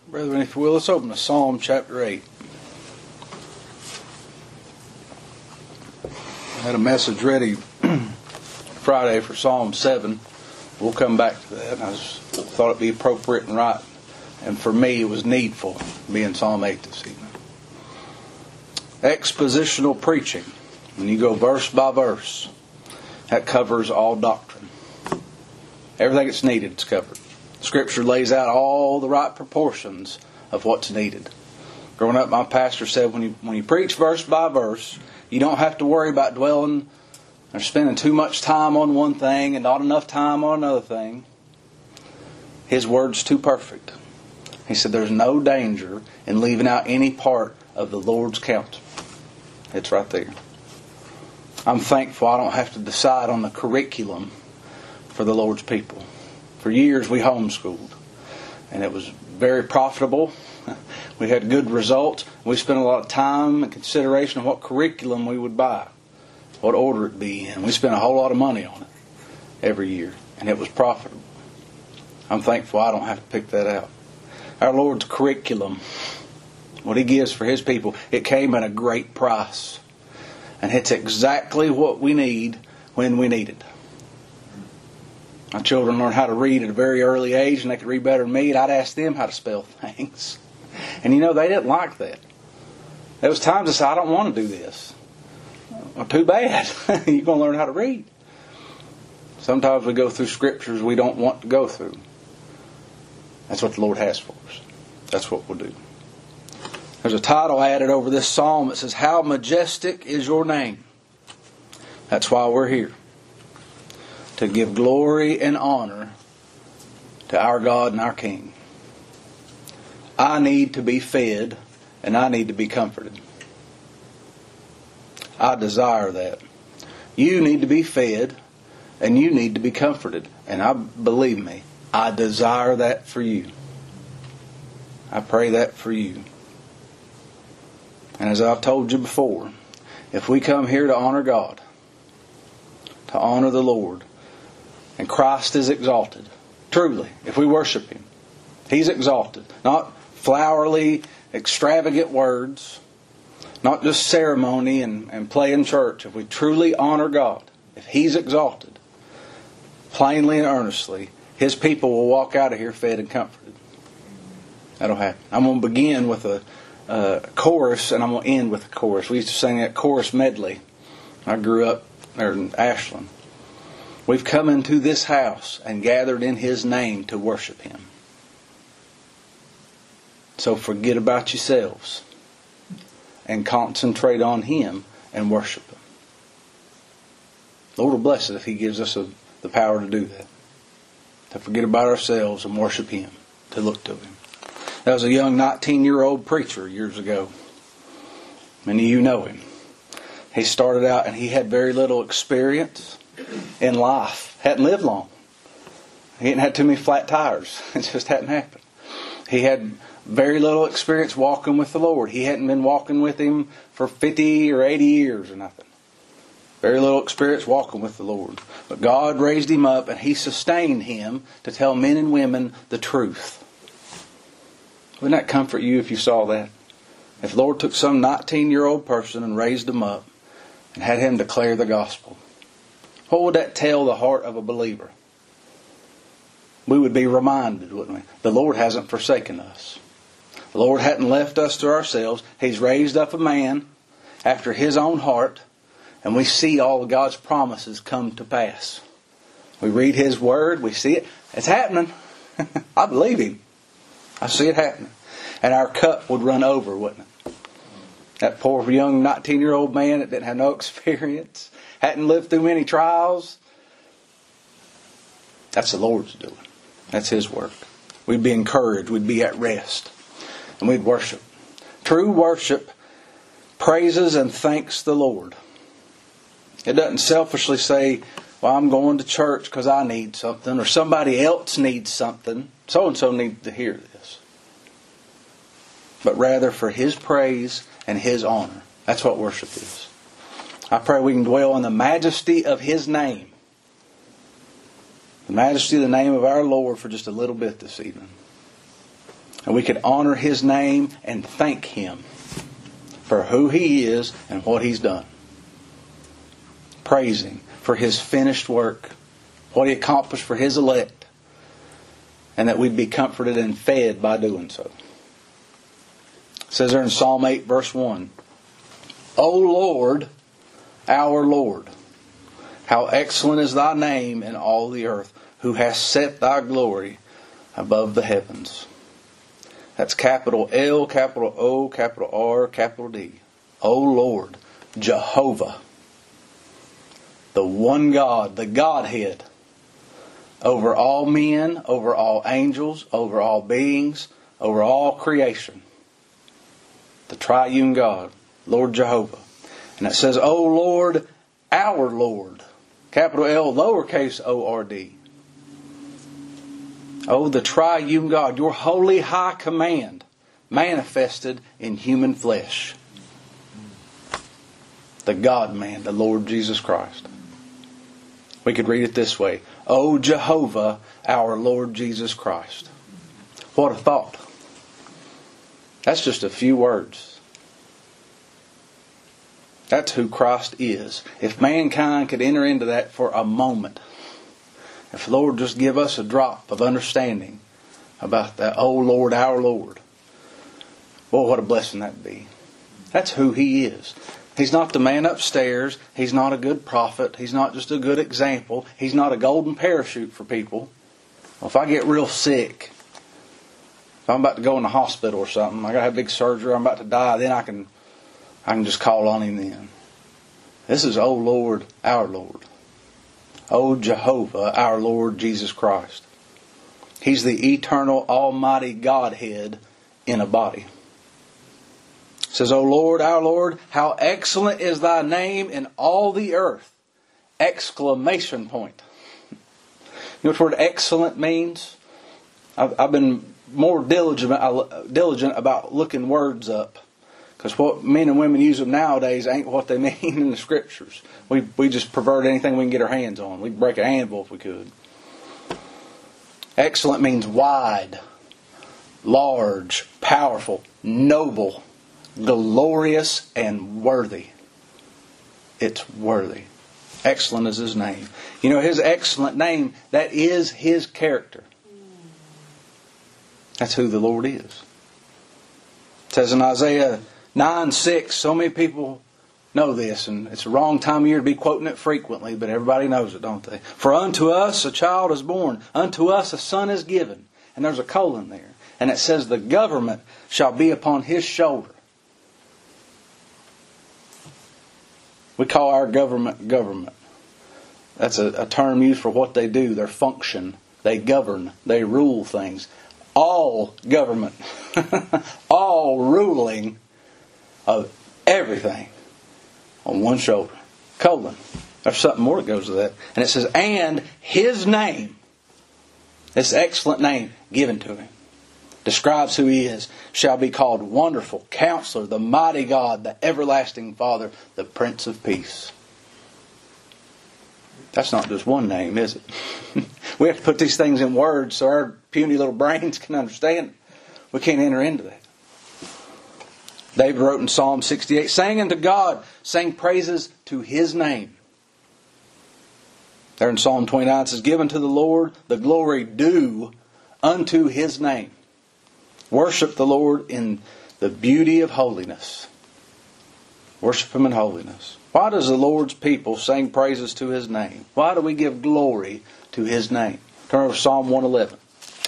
Brethren, if you will, let's open to Psalm chapter 8. I had a message ready Friday for Psalm 7. We'll come back to that. I just thought it'd be appropriate and right. And for me, it was needful to be in Psalm 8 this evening. Expositional preaching. When you go verse by verse, that covers all doctrine. Everything that's needed is covered. Scripture lays out all the right proportions of what's needed. Growing up, my pastor said when you preach verse by verse, you don't have to worry about dwelling or spending too much time on one thing and not enough time on another thing. His word's too perfect. He said there's no danger in leaving out any part of the Lord's counsel. It's right there. I'm thankful I don't have to decide on the curriculum for the Lord's people. For years we homeschooled, and it was very profitable. We had good results. We spent a lot of time and consideration on what curriculum we would buy, what order it be in. We spent a whole lot of money on it every year, and it was profitable. I'm thankful I don't have to pick that out. Our Lord's curriculum, what He gives for His people, it came at a great price. And it's exactly what we need when we need it. My children learned how to read at a very early age, and they could read better than me, and I'd ask them how to spell things. And they didn't like that. There was times I said, I don't want to do this. Well, too bad. You're going to learn how to read. Sometimes we go through scriptures we don't want to go through. That's what the Lord has for us. That's what we'll do. There's a title added over this psalm that says, How Majestic is Your Name. That's why we're here. To give glory and honor to our God and our King. I need to be fed and I need to be comforted. I desire that. You need to be fed and you need to be comforted. And believe me, I desire that for you. I pray that for you. And as I've told you before, if we come here to honor God, to honor the Lord, and Christ is exalted, truly, if we worship Him, He's exalted. Not flowery, extravagant words, not just ceremony and play in church. If we truly honor God, if He's exalted, plainly and earnestly, His people will walk out of here fed and comforted. That'll happen. I'm going to begin with a chorus, and I'm going to end with a chorus. We used to sing that chorus medley. I grew up there in Ashland. We've come into this house and gathered in His name to worship Him. So forget about yourselves and concentrate on Him and worship Him. Lord will bless it if He gives us the power to do that. To forget about ourselves and worship Him. To look to Him. There was a young 19-year-old preacher years ago. Many of you know him. He started out and he had very little experience in life. Hadn't lived long. He hadn't had too many flat tires. It just hadn't happened. He had very little experience walking with the Lord. He hadn't been walking with Him for 50 or 80 years or nothing. Very little experience walking with the Lord. But God raised him up and He sustained him to tell men and women the truth. Wouldn't that comfort you if you saw that? If the Lord took some 19-year-old person and raised him up and had him declare the gospel, what would that tell the heart of a believer? We would be reminded, wouldn't we? The Lord hasn't forsaken us. The Lord hadn't left us to ourselves. He's raised up a man after His own heart, and we see all of God's promises come to pass. We read His Word, we see it. It's happening. I believe Him. I see it happening. And our cup would run over, wouldn't it? That poor young 19-year-old man that didn't have no experience, hadn't lived through many trials. That's the Lord's doing. That's His work. We'd be encouraged. We'd be at rest. And we'd worship. True worship praises and thanks the Lord. It doesn't selfishly say, well, I'm going to church because I need something, or somebody else needs something. So-and-so needs to hear this. But rather for His praise and His honor. That's what worship is. I pray we can dwell on the majesty of His name. The majesty of the name of our Lord for just a little bit this evening. And we could honor His name and thank Him for who He is and what He's done. Praise Him for His finished work, what He accomplished for His elect, and that we'd be comforted and fed by doing so. It says there in Psalm 8 verse 1, O Lord, our Lord, how excellent is Thy name in all the earth, who hast set Thy glory above the heavens. That's capital L, capital O, capital R, capital D. O Lord, Jehovah, the one God, the Godhead, over all men, over all angels, over all beings, over all creation. The triune God, Lord Jehovah. And it says, O Lord, our Lord. Capital L, lowercase O-R-D. Oh, the triune God, your holy high command manifested in human flesh. The God-man, the Lord Jesus Christ. We could read it this way. O Jehovah, our Lord Jesus Christ. What a thought. That's just a few words. That's who Christ is. If mankind could enter into that for a moment, if the Lord just give us a drop of understanding about that, oh Lord, our Lord, boy, what a blessing that'd be. That's who He is. He's not the man upstairs. He's not a good prophet. He's not just a good example. He's not a golden parachute for people. Well, if I get real sick, if I'm about to go in the hospital or something, I got to have big surgery, I'm about to die, then I can just call on Him then. This is, oh Lord, our Lord. O Jehovah, our Lord Jesus Christ. He's the eternal, almighty Godhead in a body. It says, O Lord, our Lord, how excellent is Thy name in all the earth. Exclamation point. You know what the word excellent means? I've been more diligent about looking words up. Because what men and women use them nowadays ain't what they mean in the Scriptures. We just pervert anything we can get our hands on. We'd break an anvil if we could. Excellent means wide, large, powerful, noble, glorious, and worthy. It's worthy. Excellent is His name. You know, His excellent name, that is His character. That's who the Lord is. It says in Isaiah 9:6, so many people know this, and it's the wrong time of year to be quoting it frequently, but everybody knows it, don't they? For unto us a child is born, unto us a son is given. And there's a colon there. And it says the government shall be upon His shoulder. We call our government government. That's a term used for what they do, their function. They govern, they rule things. All government, all ruling of everything on one shoulder. Colon. There's something more that goes to that. And it says, and His name, this excellent name given to Him, describes who He is, shall be called Wonderful, Counselor, the Mighty God, the Everlasting Father, the Prince of Peace. That's not just one name, is it? We have to put these things in words so our puny little brains can understand it. We can't enter into that. David wrote in Psalm 68, sang unto God, sang praises to His name. There in Psalm 29 it says, give unto the Lord the glory due unto His name. Worship the Lord in the beauty of holiness. Worship Him in holiness. Why does the Lord's people sing praises to His name? Why do we give glory to His name? Turn over to Psalm 111.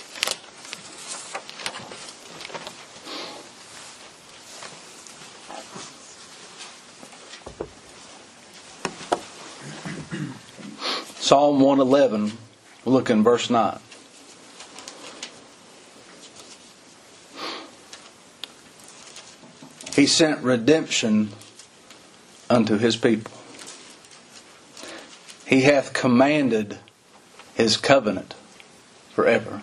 Psalm 111, we'll look in verse 9. He sent redemption unto His people. He hath commanded His covenant forever.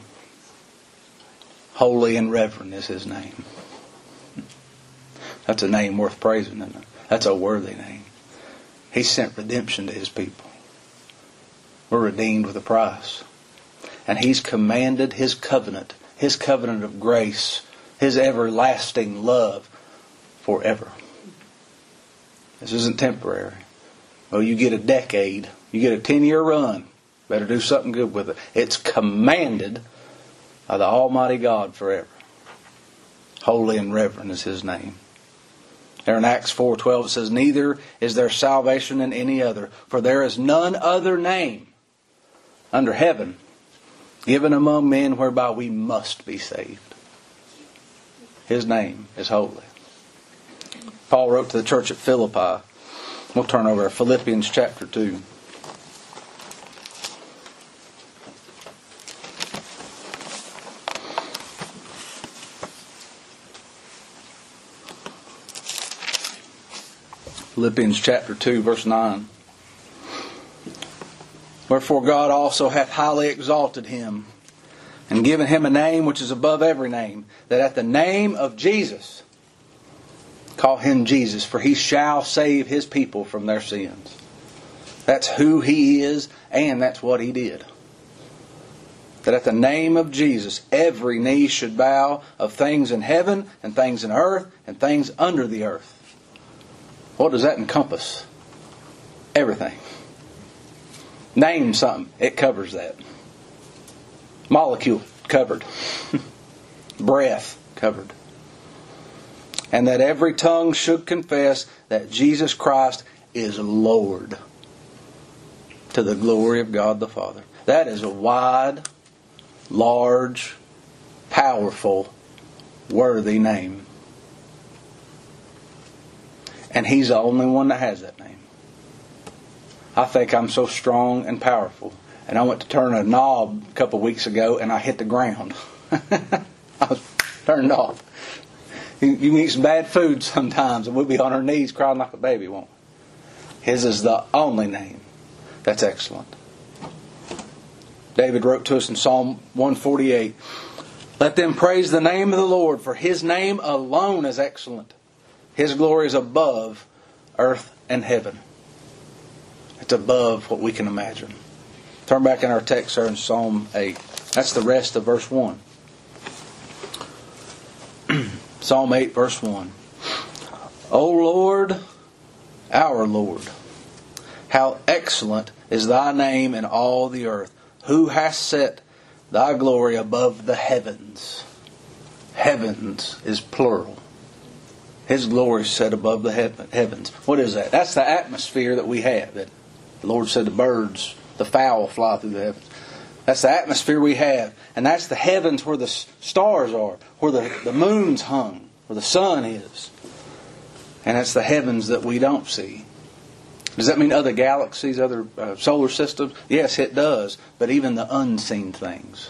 Holy and reverend is His name. That's a name worth praising, isn't it? That's a worthy name. He sent redemption to His people. We're redeemed with a price. And He's commanded His covenant His covenant of grace, His everlasting love forever. This isn't temporary. Well, you get a decade. You get a 10-year run. Better do something good with it. It's commanded by the Almighty God forever. Holy and reverend is His name. There in Acts 4:12 it says, "Neither is there salvation in any other, for there is none other name under heaven given among men whereby we must be saved." His name is holy. Paul wrote to the church at Philippi. We'll turn over to Philippians chapter 2. Philippians chapter 2, verse 9. "Wherefore God also hath highly exalted Him, and given Him a name which is above every name, that at the name of Jesus," call Him Jesus, "for He shall save His people from their sins." That's who He is, and that's what He did. That at the name of Jesus, every knee should bow, of things in heaven, and things in earth, and things under the earth. What does that encompass? Everything. Name something, it covers that. Molecule, covered. Breath, covered. "And that every tongue should confess that Jesus Christ is Lord, to the glory of God the Father." That is a wide, large, powerful, worthy name. And He's the only one that has that name. I think I'm so strong and powerful. And I went to turn a knob a couple of weeks ago and I hit the ground. I was turned off. You can eat some bad food sometimes and we'll be on our knees crying like a baby, won't we? His is the only name that's excellent. David wrote to us in Psalm 148, "Let them praise the name of the Lord, for His name alone is excellent. His glory is above earth and heaven." It's above what we can imagine. Turn back in our text there in Psalm 8. That's the rest of verse 1. Psalm 8, verse 1. "O Lord, our Lord, how excellent is Thy name in all the earth. Who hast set Thy glory above the heavens?" Heavens is plural. His glory is set above the heavens. What is that? That's the atmosphere that we have. That the Lord said the birds, the fowl fly through the heavens. That's the atmosphere we have. And that's the heavens where the stars are, where the moon's hung, where the sun is. And that's the heavens that we don't see. Does that mean other galaxies, other solar systems? Yes, it does. But even the unseen things.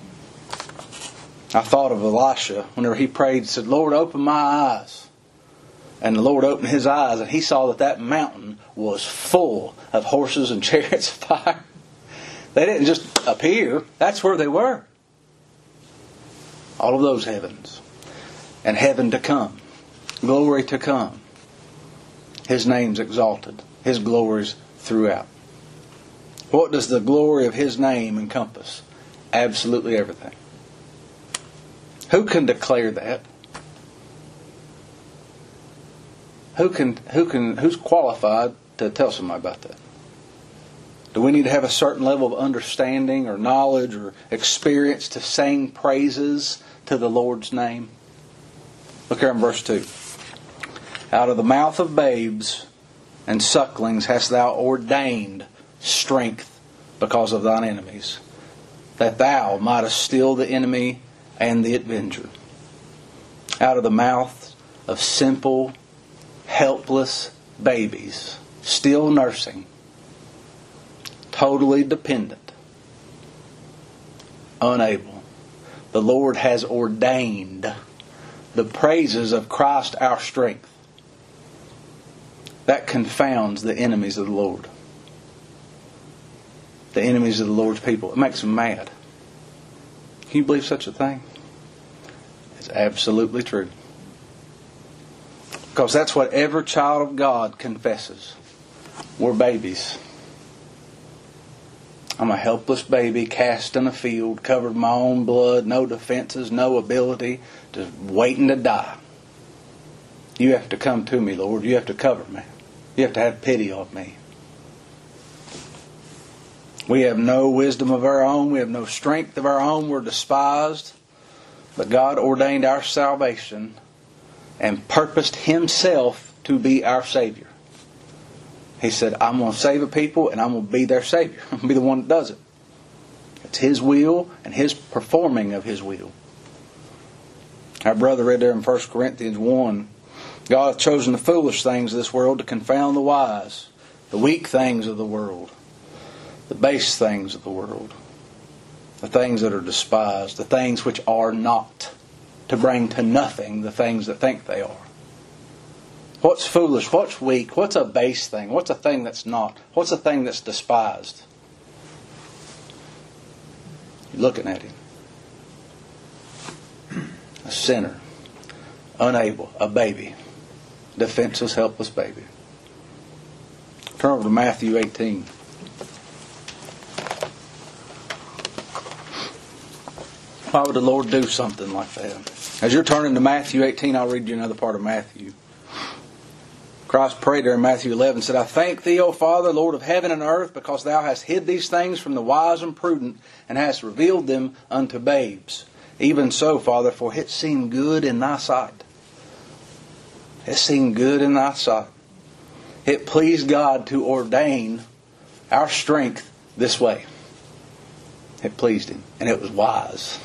I thought of Elisha whenever he prayed, said, "Lord, open my eyes." And the Lord opened his eyes and he saw that that mountain was full of horses and chariots of fire. They didn't just appear. That's where they were. All of those heavens. And heaven to come. Glory to come. His name's exalted. His glory's throughout. What does the glory of His name encompass? Absolutely everything. Who can declare that? Who's qualified to tell somebody about that? Do we need to have a certain level of understanding or knowledge or experience to sing praises to the Lord's name? Look here in verse 2. "Out of the mouth of babes and sucklings hast Thou ordained strength because of Thine enemies, that Thou mightest still the enemy and the avenger." Out of the mouth of simple, helpless babies, still nursing, totally dependent, unable. The Lord has ordained the praises of Christ our strength. That confounds the enemies of the Lord. The enemies of the Lord's people. It makes them mad. Can you believe such a thing? It's absolutely true. Because that's what every child of God confesses. We're babies. I'm a helpless baby cast in a field, covered in my own blood, no defenses, no ability, just waiting to die. You have to come to me, Lord. You have to cover me. You have to have pity on me. We have no wisdom of our own. We have no strength of our own. We're despised. But God ordained our salvation and purposed Himself to be our Savior. He said, I'm going to save a people and I'm going to be their Savior. I'm going to be the one that does it. It's His will and His performing of His will. Our brother read there in 1 Corinthians 1, God hath chosen the foolish things of this world to confound the wise, the weak things of the world, the base things of the world, the things that are despised, the things which are not, to bring to nothing the things that think they are. What's foolish? What's weak? What's a base thing? What's a thing that's not? What's a thing that's despised? You're looking at him. A sinner. Unable. A baby. Defenseless, helpless baby. Turn over to Matthew 18. Why would the Lord do something like that? As you're turning to Matthew 18, I'll read you another part of Matthew. Christ prayed there in Matthew 11, said, I thank Thee, O Father, Lord of heaven and earth, because Thou hast hid these things from the wise and prudent, and hast revealed them unto babes. Even so, Father, for it seemed good in Thy sight. It seemed good in Thy sight. It pleased God to ordain our strength this way. It pleased Him, and it was wise.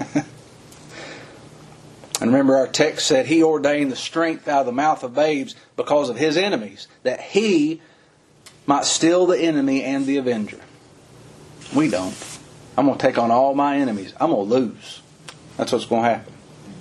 And remember, our text said He ordained the strength out of the mouth of babes because of His enemies, that He might still the enemy and the avenger. We don't. I'm going to take on all my enemies. I'm going to lose. That's what's going to happen.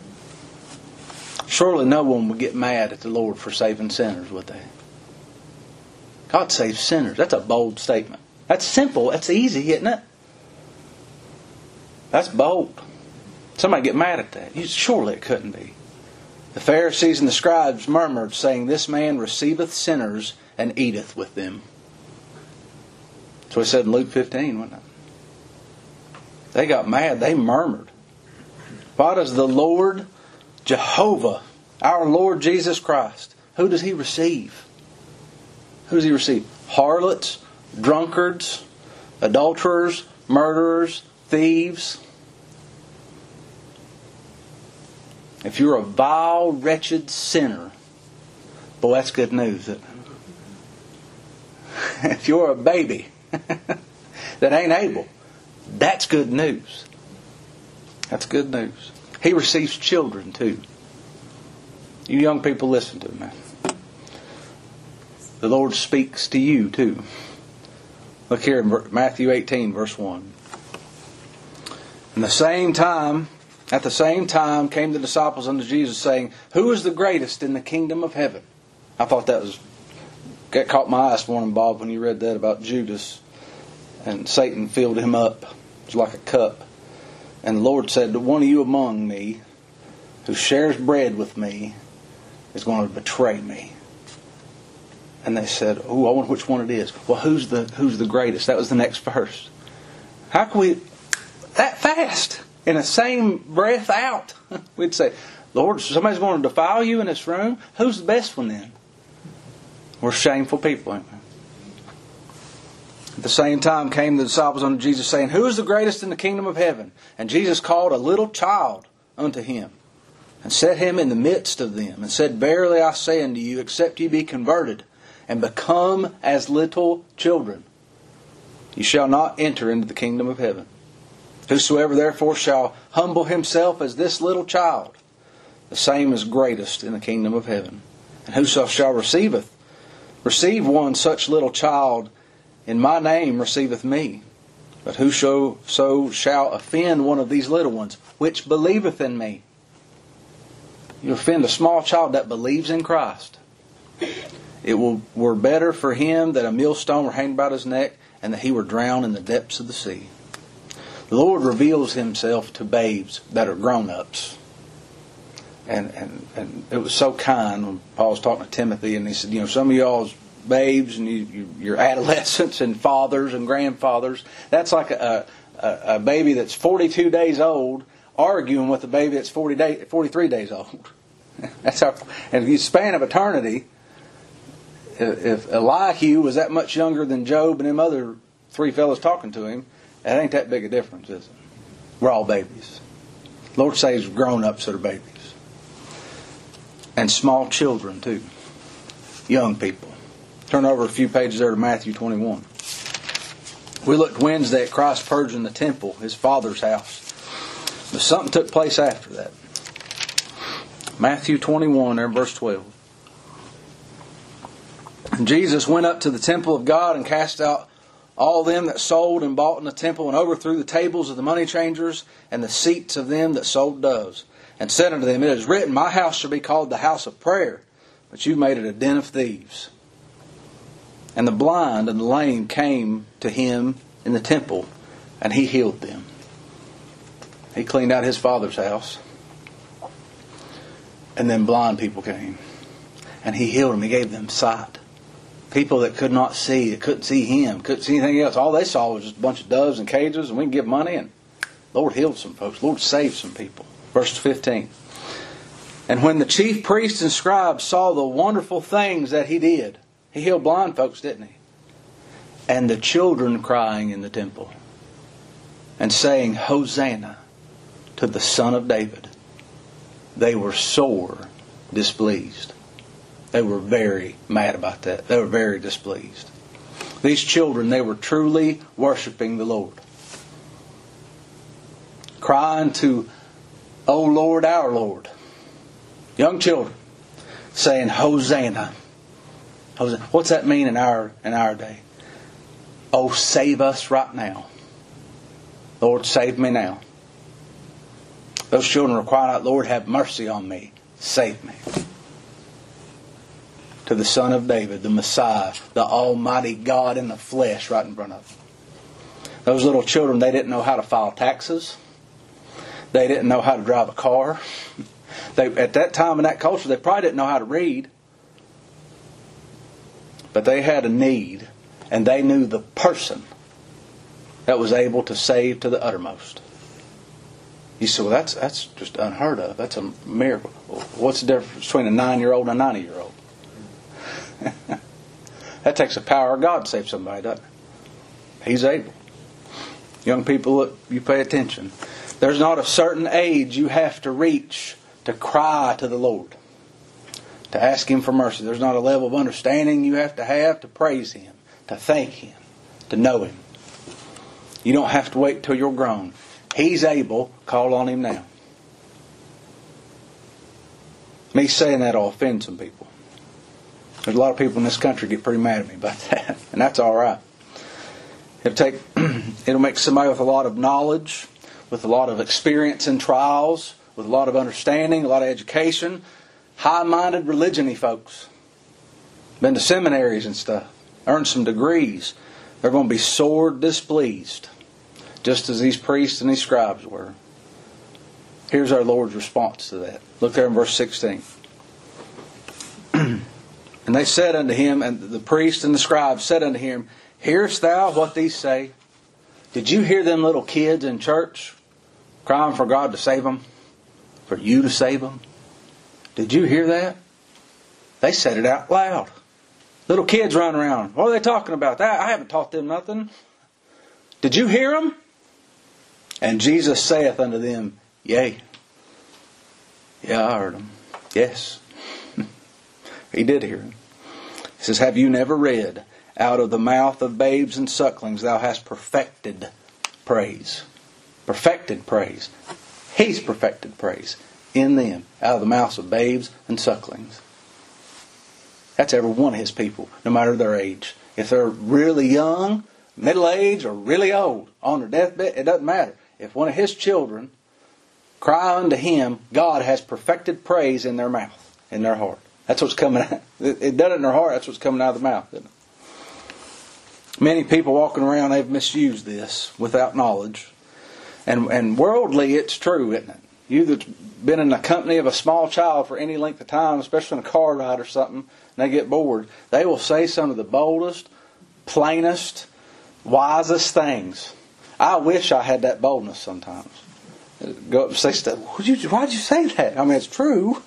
Surely no one would get mad at the Lord for saving sinners, would they? God saves sinners. That's a bold statement. That's simple. That's easy, isn't it? That's bold. Somebody get mad at that. Surely it couldn't be. The Pharisees and the scribes murmured, saying, This man receiveth sinners and eateth with them. That's what it said in Luke 15, wasn't it? They got mad. They murmured. Why does the Lord Jehovah, our Lord Jesus Christ, who does He receive? Who does He receive? Harlots, drunkards, adulterers, murderers, thieves. If you're a vile, wretched sinner, boy, that's good news, isn't it? If you're a baby that ain't able, that's good news. That's good news. He receives children too. You young people, listen to me. The Lord speaks to you too. Look here in Matthew 18, verse 1. At the same time came the disciples unto Jesus, saying, Who is the greatest in the kingdom of heaven? I thought that caught my eye this morning, Bob, when you read that about Judas. And Satan filled him up. It was like a cup. And the Lord said, One of you among me, who shares bread with me, is going to betray me. And they said, I wonder which one it is. Well, who's the greatest? That was the next verse. How can we that fast? In the same breath out. We'd say, Lord, somebody's going to defile you in this room. Who's the best one then? We're shameful people, ain't we? At the same time came the disciples unto Jesus, saying, Who is the greatest in the kingdom of heaven? And Jesus called a little child unto Him, and set him in the midst of them, and said, Verily I say unto you, except ye be converted, and become as little children, ye shall not enter into the kingdom of heaven. Whosoever therefore shall humble himself as this little child, the same is greatest in the kingdom of heaven. And whoso shall receive one such little child in my name receiveth me. But whoso shall offend one of these little ones, which believeth in me. You offend a small child that believes in Christ. It were better for him that a millstone were hanged about his neck, and that he were drowned in the depths of the sea. The Lord reveals Himself to babes that are grown-ups. And it was so kind when Paul was talking to Timothy, and he said, some of y'all's babes and your adolescents and fathers and grandfathers. That's like a baby that's 42 days old arguing with a baby that's 43 days old. That's how. And if you span of eternity, if Elihu was that much younger than Job and them other three fellas talking to him, that ain't that big a difference, is it? We're all babies. Lord saves grown-ups that are babies. And small children too. Young people. Turn over a few pages there to Matthew 21. We looked Wednesday at Christ purging the temple, His Father's house. But something took place after that. Matthew 21, there, verse 12. And Jesus went up to the temple of God and cast out all them that sold and bought in the temple, and overthrew the tables of the money changers and the seats of them that sold doves, and said unto them, It is written, My house shall be called the house of prayer, but you made it a den of thieves. And the blind and the lame came to Him in the temple, and He healed them. He cleaned out His Father's house. And then blind people came. And He healed them. He gave them sight. People that could not see, that couldn't see Him, couldn't see anything else. All they saw was just a bunch of doves and cages, and we can give money. And Lord healed some folks. Lord saved some people. Verse 15. And when the chief priests and scribes saw the wonderful things that He did, He healed blind folks, didn't He? And the children crying in the temple and saying, Hosanna to the Son of David, they were sore displeased. They were very mad about that. They were very displeased. These children, they were truly worshiping the Lord. Crying to, O Lord, our Lord. Young children saying, Hosanna. Hosanna. What's that mean in our day? Oh, save us right now. Lord, save me now. Those children were crying out, Lord, have mercy on me. Save me. To the Son of David, the Messiah, the Almighty God in the flesh right in front of them. Those little children, they didn't know how to file taxes. They didn't know how to drive a car. At that time in that culture, they probably didn't know how to read. But they had a need, and they knew the person that was able to save to the uttermost. You say, well, that's just unheard of. That's a miracle. Well, what's the difference between a 9-year-old and a 90-year-old? That takes the power of God to save somebody, doesn't it? He's able. Young people, look, you pay attention. There's not a certain age you have to reach to cry to the Lord, to ask Him for mercy. There's not a level of understanding you have to praise Him, to thank Him, to know Him. You don't have to wait till you're grown. He's able. Call on Him now. Me saying that will offend some people. There's a lot of people in this country get pretty mad at me about that. And that's all right. It'll make somebody with a lot of knowledge, with a lot of experience in trials, with a lot of understanding, a lot of education, high-minded religion-y folks. Been to seminaries and stuff. Earned some degrees. They're going to be sore displeased. Just as these priests and these scribes were. Here's our Lord's response to that. Look there in verse 16. And they said unto Him, and the priests and the scribes said unto Him, Hearest thou what these say? Did you hear them little kids in church crying for God to save them? For you to save them? Did you hear that? They said it out loud. Little kids running around. What are they talking about? I haven't taught them nothing. Did you hear them? And Jesus saith unto them, Yea. Yeah, I heard them. Yes. He did hear them. He says, Have you never read, Out of the mouth of babes and sucklings thou hast perfected praise. Perfected praise. He's perfected praise in them, out of the mouths of babes and sucklings. That's every one of His people, no matter their age. If they're really young, middle-aged, or really old, on their deathbed, it doesn't matter. If one of His children cry unto Him, God has perfected praise in their mouth, in their heart. That's what's coming out. It does it in their heart, that's what's coming out of the mouth, isn't it? Many people walking around, they've misused this without knowledge. And worldly, it's true, isn't it? You that's been in the company of a small child for any length of time, especially on a car ride or something, and they get bored, they will say some of the boldest, plainest, wisest things. I wish I had that boldness sometimes. Go up and say stuff. Why'd you say that? I mean, it's true.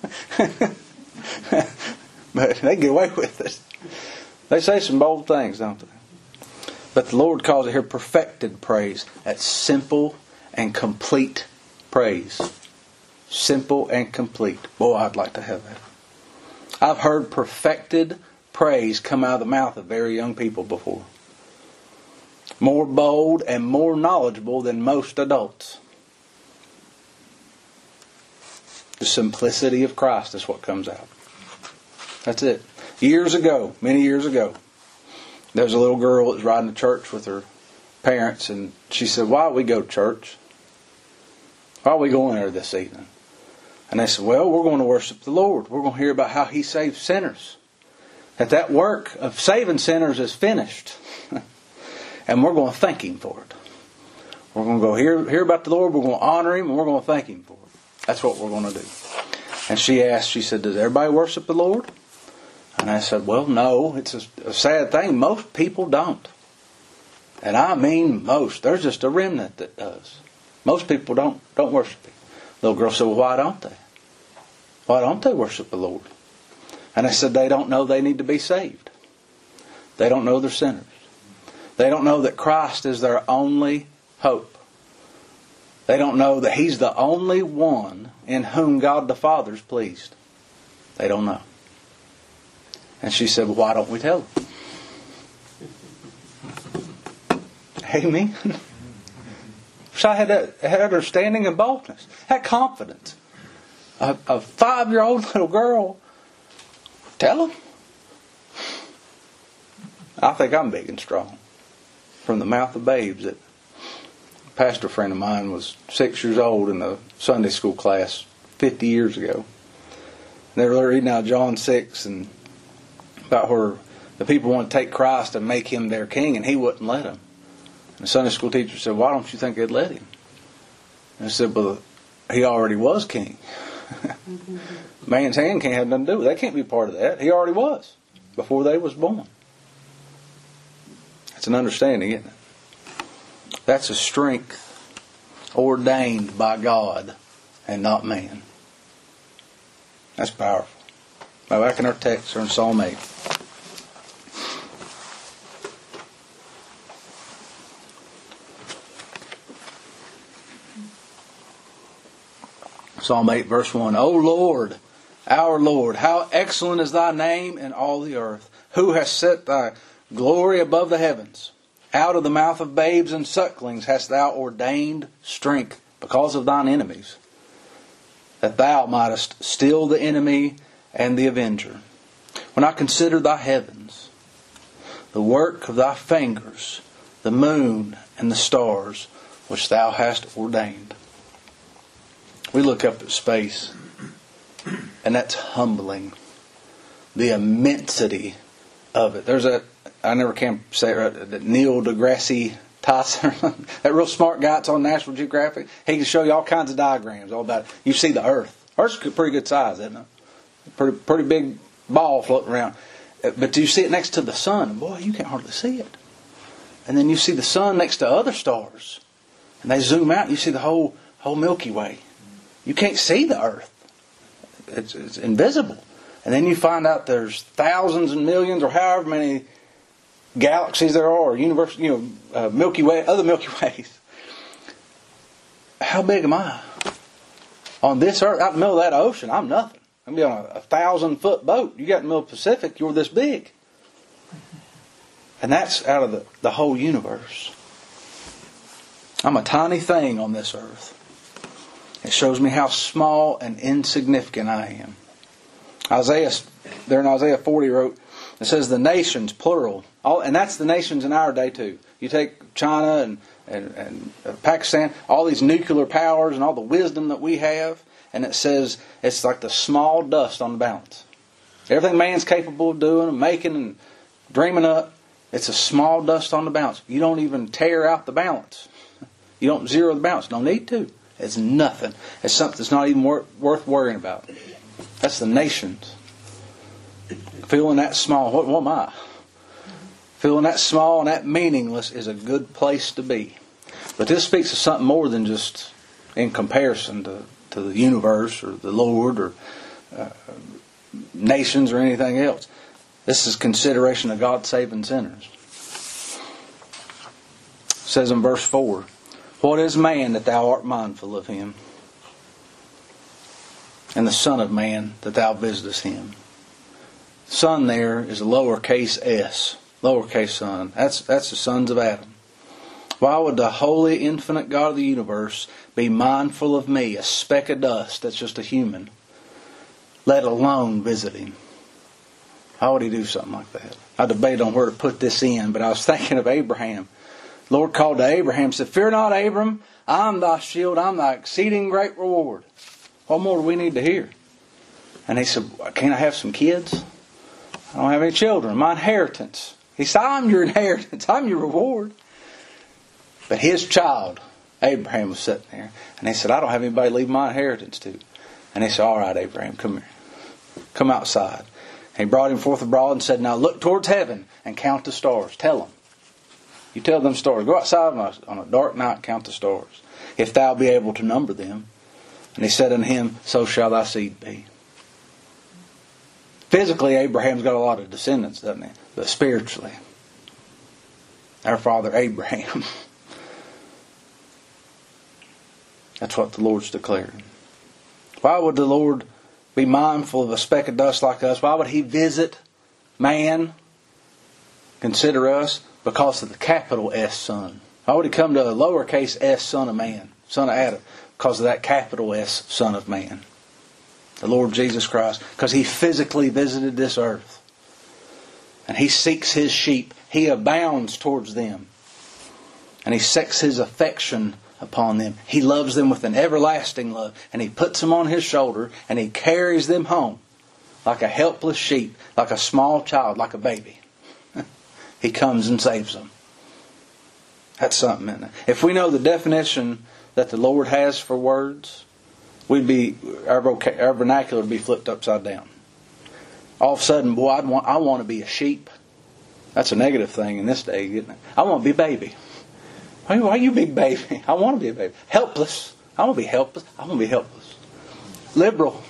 But they get away with it. They say some bold things, don't they? But the Lord calls it here perfected praise. That's simple and complete praise. Simple and complete. Boy, I'd like to have that. I've heard perfected praise come out of the mouth of very young people before. More bold and more knowledgeable than most adults. The simplicity of Christ is what comes out. That's it. Years ago, many years ago, there was a little girl that was riding to church with her parents, and she said, "Why do we go to church? Why are we going there this evening?" And they said, "Well, we're going to worship the Lord. We're going to hear about how He saves sinners. That work of saving sinners is finished. And we're going to thank Him for it. We're going to go hear about the Lord. We're going to honor Him, and we're going to thank Him for it. That's what we're going to do." And she said, "Does everybody worship the Lord?" And I said, "Well, no. It's a sad thing. Most people don't. And I mean most. There's just a remnant that does. Most people don't worship Him." The little girl said, "Well, why don't they? Why don't they worship the Lord?" And I said, "They don't know they need to be saved. They don't know they're sinners. They don't know that Christ is their only hope. They don't know that He's the only one in whom God the Father is pleased. They don't know." And she said, "Well, why don't we tell them?" Amen. So I had understanding and boldness, had confidence. A 5-year-old little girl, tell them. I think I'm big and strong. From the mouth of babes. A pastor friend of mine was 6 years old in a Sunday school class 50 years ago. They were reading out John 6 and about where the people want to take Christ and make Him their king, and He wouldn't let them. And the Sunday school teacher said, "Why don't you think they'd let Him?" And I said, "Well, He already was king. Man's hand can't have nothing to do with it. They can't be part of that. He already was before they was born." It's an understanding, isn't it? That's a strength ordained by God and not man. That's powerful. Now back in our text, we're in Psalm 8. Psalm 8 verse 1. "O Lord, our Lord, how excellent is Thy name in all the earth. Who has set Thy glory above the heavens? Out of the mouth of babes and sucklings hast Thou ordained strength because of Thine enemies, that Thou mightest still the enemy and the avenger. When I consider Thy heavens, the work of Thy fingers, the moon and the stars, which Thou hast ordained." We look up at space, and that's humbling. The immensity of it. I never can say it right, Neil deGrasse Tyson, that real smart guy that's on National Geographic. He can show you all kinds of diagrams all about it. You see the Earth. Earth's a pretty good size, isn't it? Pretty big ball floating around. But you see it next to the sun, and boy, you can't hardly see it. And then you see the sun next to other stars, and they zoom out, and you see the whole Milky Way. You can't see the Earth. It's invisible. And then you find out there's thousands and millions or however many galaxies there are, universe, Milky Way, other Milky Ways. How big am I? On this Earth, out in the middle of that ocean, I'm nothing. I'm going to be on a 1,000-foot boat. You got in the middle of the Pacific, you're this big. And that's out of the whole universe. I'm a tiny thing on this earth. It shows me how small and insignificant I am. There in Isaiah 40 wrote, it says the nations, plural. And that's the nations in our day too. You take China and Pakistan, all these nuclear powers and all the wisdom that we have, and it says it's like the small dust on the balance. Everything man's capable of doing and making and dreaming up, it's a small dust on the balance. You don't even tear out the balance. You don't zero the balance. No need to. as nothing, as something that's not even worth worrying about. That's the nations. Feeling that small, what am I? Feeling that small and that meaningless is a good place to be. But this speaks of something more than just in comparison to the universe or the Lord or nations or anything else. This is consideration of God saving sinners. It says in verse 4, "What is man that thou art mindful of him? And the Son of Man that thou visitest him?" Son there is a lowercase s. Lowercase son. That's the sons of Adam. Why would the holy, infinite God of the universe be mindful of me, a speck of dust that's just a human, let alone visit him? How would he do something like that? I debated on where to put this in, but I was thinking of Abraham. The Lord called to Abraham and said, "Fear not, Abram, I am thy shield, I am thy exceeding great reward." What more do we need to hear? And he said, "Can't I have some kids? I don't have any children. My inheritance." He said, "I'm your inheritance. I'm your reward." But his child, Abraham, was sitting there. And he said, "I don't have anybody to leave my inheritance to." And he said, "All right, Abraham, come here. Come outside." And he brought him forth abroad and said, "Now look towards heaven and count the stars." Tell them. You tell them stars. Go outside on a dark night and count the stars, if thou be able to number them. And he said unto him, "So shall thy seed be." Physically, Abraham's got a lot of descendants, doesn't he? But spiritually, our father Abraham. That's what the Lord's declaring. Why would the Lord be mindful of a speck of dust like us? Why would He visit man? Consider us because of the capital S Son. Why would He come to a lowercase s Son of Man, Son of Adam? Because of that capital S Son of Man, the Lord Jesus Christ. Because He physically visited this earth. And He seeks His sheep. He abounds towards them. And He sets His affection upon them. He loves them with an everlasting love. And He puts them on His shoulder and He carries them home like a helpless sheep, like a small child, like a baby. He comes and saves them. That's something, isn't it? If we know the definition that the Lord has for words, our vernacular would be flipped upside down. All of a sudden, boy, I want to be a sheep. That's a negative thing in this day, isn't it? I want to be a baby. Why you be a baby? I want to be a baby. Helpless. I want to be helpless. I want to be helpless. Liberal.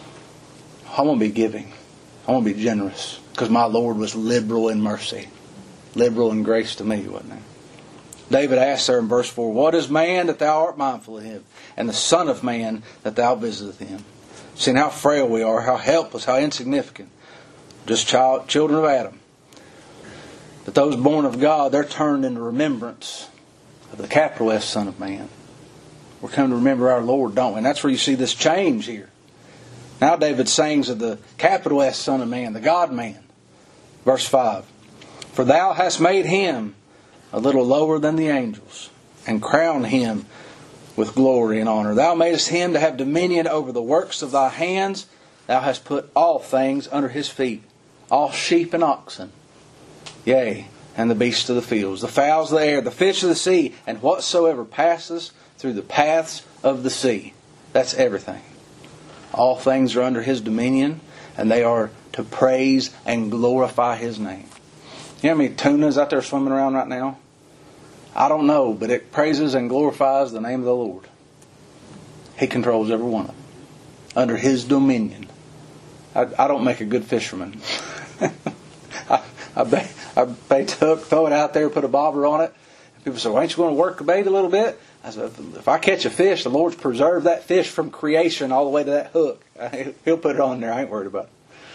I want to be giving. I want to be generous. Because my Lord was liberal in mercy. Liberal in grace to me, wasn't he? David asks there in verse 4, "What is man that thou art mindful of him? And the Son of Man that thou visitest him?" Seeing how frail we are, how helpless, how insignificant. Just children of Adam. But those born of God, they're turned into remembrance of the capital S Son of Man. We're coming to remember our Lord, don't we? And that's where you see this change here. Now David sings of the capital S Son of Man, the God-man. Verse 5. "For thou hast made him a little lower than the angels, and crowned him with glory and honor. Thou madest him to have dominion over the works of thy hands. Thou hast put all things under his feet, all sheep and oxen, yea, and the beasts of the fields, the fowls of the air, the fish of the sea, and whatsoever passes through the paths of the sea." That's everything. All things are under his dominion, and they are to praise and glorify his name. You know how many tunas out there swimming around right now? I don't know, but it praises and glorifies the name of the Lord. He controls every one of them. Under his dominion. I don't make a good fisherman. I bait the hook, throw it out there, put a bobber on it. And people say, "Well, ain't you going to work the bait a little bit?" I said, if I catch a fish, the Lord's preserved that fish from creation all the way to that hook. He'll put it on there. I ain't worried about it.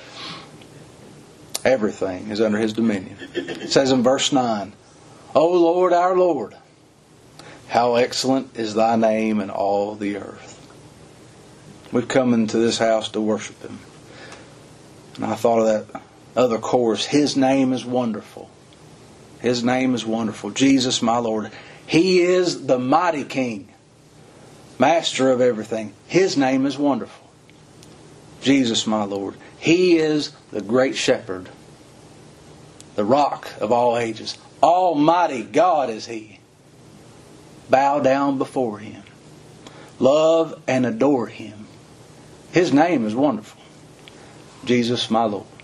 Everything is under his dominion. It says in verse 9, "O Lord, our Lord, how excellent is thy name in all the earth." We've come into this house to worship him. And I thought of that other chorus, "His name is wonderful." His name is wonderful. Jesus, my Lord. He is the mighty King, master of everything. His name is wonderful. Jesus, my Lord. He is the great shepherd, the rock of all ages. Almighty God is He. Bow down before Him. Love and adore Him. His name is wonderful. Jesus, my Lord.